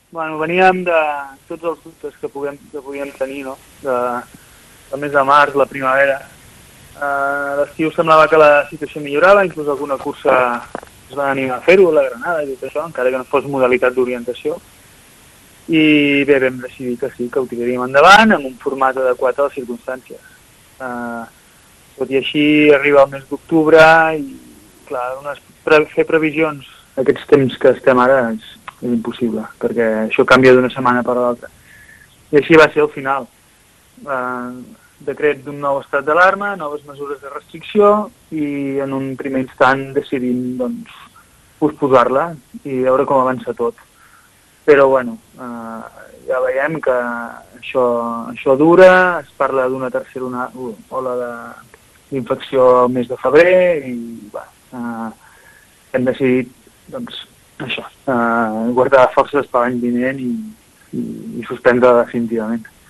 Bueno, veníem de tots els dubtes que podíem tenir, no? Del mes de març, la primavera. L'estiu semblava que la situació millorava, inclús alguna cursa es va animar a fer-ho, a la Granada i tot això, encara que no fos modalitat d'orientació. I bé, vam decidir que sí, que ho tiraríem endavant amb un format adequat a les circumstàncies. Tot i així arriba el mes d'octubre i, clar, fer previsions aquests temps que estem ara és impossible, perquè això canvia d'una setmana per l'altra. I així va ser al final. Decret d'un nou estat d'alarma, noves mesures de restricció i en un primer instant decidim doncs, posposar-la i veure com avança tot. Però bueno, ja veiem que això dura, es parla d'una tercera ola d'infecció al mes de febrer i hem decidit doncs, això, guardar forces per l'any vinent i suspendre definitivament.